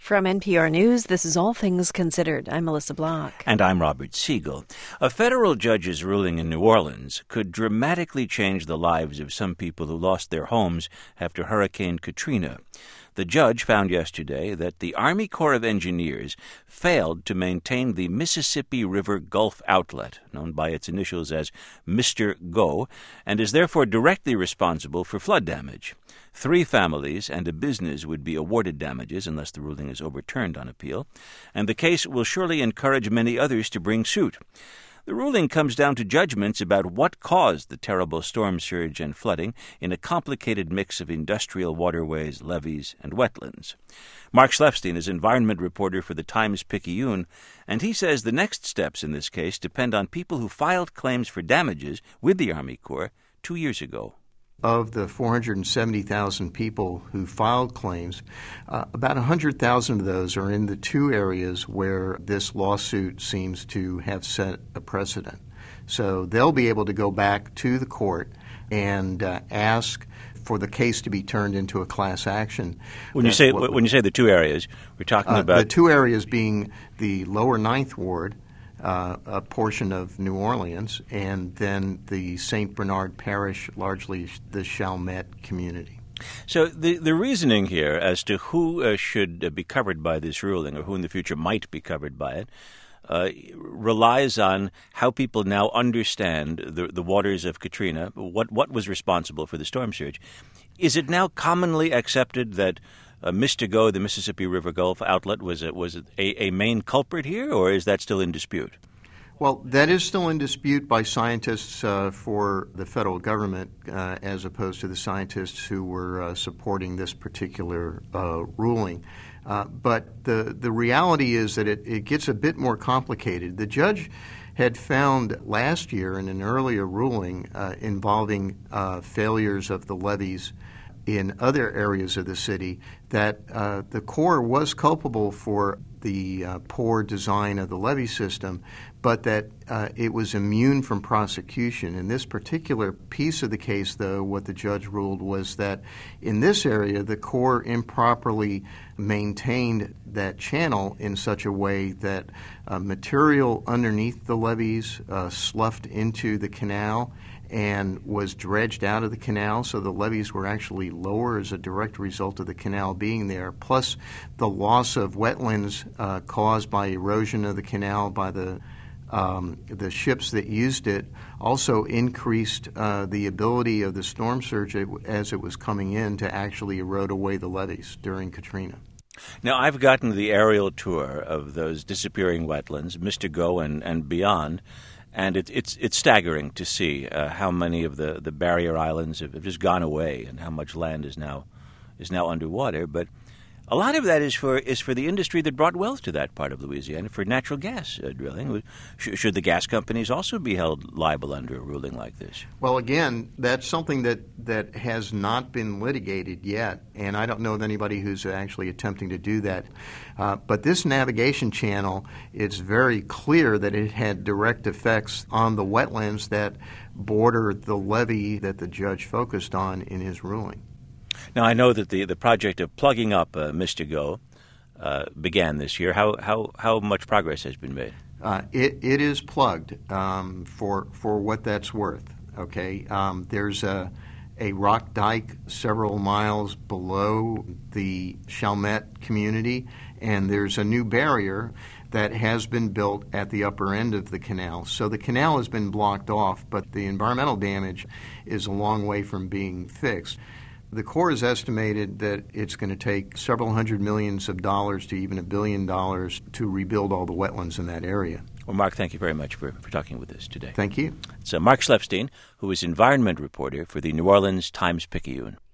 From NPR News, this is All Things Considered. I'm Melissa Block. And I'm Robert Siegel. A federal judge's ruling in New Orleans could dramatically change the lives of some people who lost their homes after Hurricane Katrina. The judge found yesterday that the Army Corps of Engineers failed to maintain the Mississippi River Gulf outlet, known by its initials as Mr. Go, and is therefore directly responsible for flood damage. 3 families and a business would be awarded damages unless the ruling is overturned on appeal, and the case will surely encourage many others to bring suit. The ruling comes down to judgments about what caused the terrible storm surge and flooding in a complicated mix of industrial waterways, levees, and wetlands. Mark Schleifstein is environment reporter for the Times-Picayune, and he says the next steps in this case depend on people who filed claims for damages with the Army Corps 2 years ago. Of the 470,000 people who filed claims, about 100,000 of those are in the 2 areas where this lawsuit seems to have set a precedent. So they'll be able to go back to the court and ask for the case to be turned into a class action. When you say the 2 areas, we're talking about the 2 areas being the lower Ninth Ward, a portion of New Orleans, and then the St. Bernard Parish, largely the Chalmette community. So the reasoning here as to who should be covered by this ruling or who in the future might be covered by it relies on how people now understand the waters of Katrina, what was responsible for the storm surge. Is it now commonly accepted that Mr. Go, the Mississippi River Gulf outlet, was a main culprit here, or is that still in dispute? Well, that is still in dispute by scientists for the federal government as opposed to the scientists who were supporting this particular ruling. But the reality is that it gets a bit more complicated. The judge had found last year in an earlier ruling involving failures of the levees in other areas of the city that the Corps was culpable for the poor design of the levee system, but that it was immune from prosecution. In this particular piece of the case, though, what the judge ruled was that in this area, the Corps improperly maintained that channel in such a way that material underneath the levees sloughed into the canal and was dredged out of the canal, so the levees were actually lower as a direct result of the canal being there, plus the loss of wetlands caused by erosion of the canal by the ships that used it also increased the ability of the storm surge as it was coming in to actually erode away the levees during Katrina. Now, I've gotten the aerial tour of those disappearing wetlands, Mr. Go and beyond, and it's staggering to see how many of the barrier islands have just gone away and how much land is now underwater. But a lot of that is for the industry that brought wealth to that part of Louisiana for natural gas drilling. Should the gas companies also be held liable under a ruling like this? Well, again, that's something that has not been litigated yet, and I don't know of anybody who's actually attempting to do that. But this navigation channel, it's very clear that it had direct effects on the wetlands that border the levee that the judge focused on in his ruling. Now, I know that the project of plugging up Mr. Go began this year. How much progress has been made? It is plugged for what that's worth. Okay, there's a rock dike several miles below the Chalmette community, and there's a new barrier that has been built at the upper end of the canal. So the canal has been blocked off, but the environmental damage is a long way from being fixed. The Corps has estimated that it's going to take several hundred millions of dollars to even $1 billion to rebuild all the wetlands in that area. Well, Mark, thank you very much for talking with us today. Thank you. It's Mark Schleifstein, who is environment reporter for the New Orleans Times-Picayune.